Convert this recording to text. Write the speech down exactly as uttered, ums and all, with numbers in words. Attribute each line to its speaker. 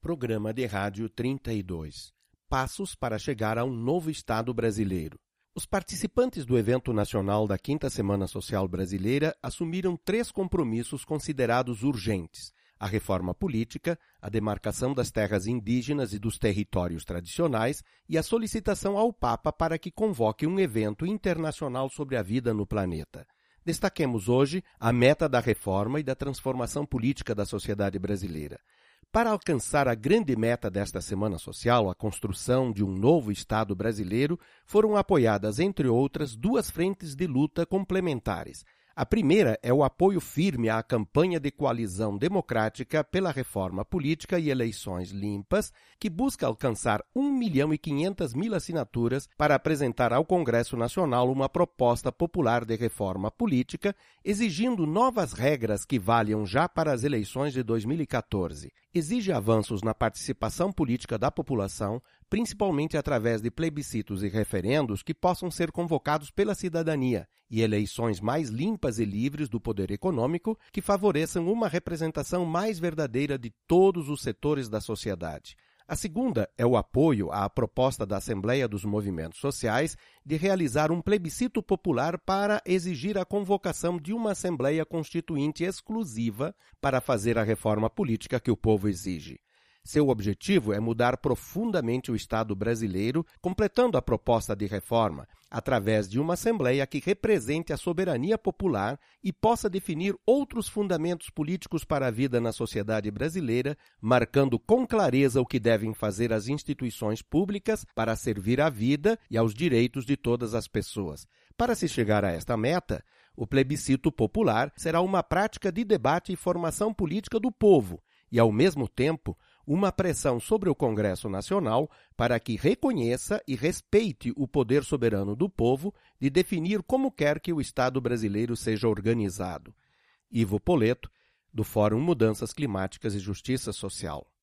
Speaker 1: Programa de Rádio trinta e dois. Passos para chegar a um novo Estado brasileiro. Os participantes do evento nacional da Quinta Semana Social Brasileira assumiram três compromissos considerados urgentes: a reforma política, a demarcação das terras indígenas e dos territórios tradicionais e a solicitação ao Papa para que convoque um evento internacional sobre a vida no planeta. Destaquemos hoje a meta da reforma e da transformação política da sociedade brasileira. Para alcançar a grande meta desta Semana Social, a construção de um novo Estado brasileiro, foram apoiadas, entre outras, duas frentes de luta complementares. A primeira é o apoio firme à campanha de coalizão democrática pela reforma política e eleições limpas, que busca alcançar um milhão e quinhentas mil assinaturas para apresentar ao Congresso Nacional uma proposta popular de reforma política, exigindo novas regras que valham já para as eleições de dois mil e quatorze. Exige avanços na participação política da população, principalmente através de plebiscitos e referendos que possam ser convocados pela cidadania, e eleições mais limpas e livres do poder econômico que favoreçam uma representação mais verdadeira de todos os setores da sociedade. A segunda é o apoio à proposta da Assembleia dos Movimentos Sociais de realizar um plebiscito popular para exigir a convocação de uma Assembleia Constituinte exclusiva para fazer a reforma política que o povo exige. Seu objetivo é mudar profundamente o Estado brasileiro, completando a proposta de reforma, através de uma Assembleia que represente a soberania popular e possa definir outros fundamentos políticos para a vida na sociedade brasileira, marcando com clareza o que devem fazer as instituições públicas para servir à vida e aos direitos de todas as pessoas. Para se chegar a esta meta, o plebiscito popular será uma prática de debate e formação política do povo e, ao mesmo tempo, uma pressão sobre o Congresso Nacional para que reconheça e respeite o poder soberano do povo de definir como quer que o Estado brasileiro seja organizado. Ivo Poleto, do Fórum Mudanças Climáticas e Justiça Social.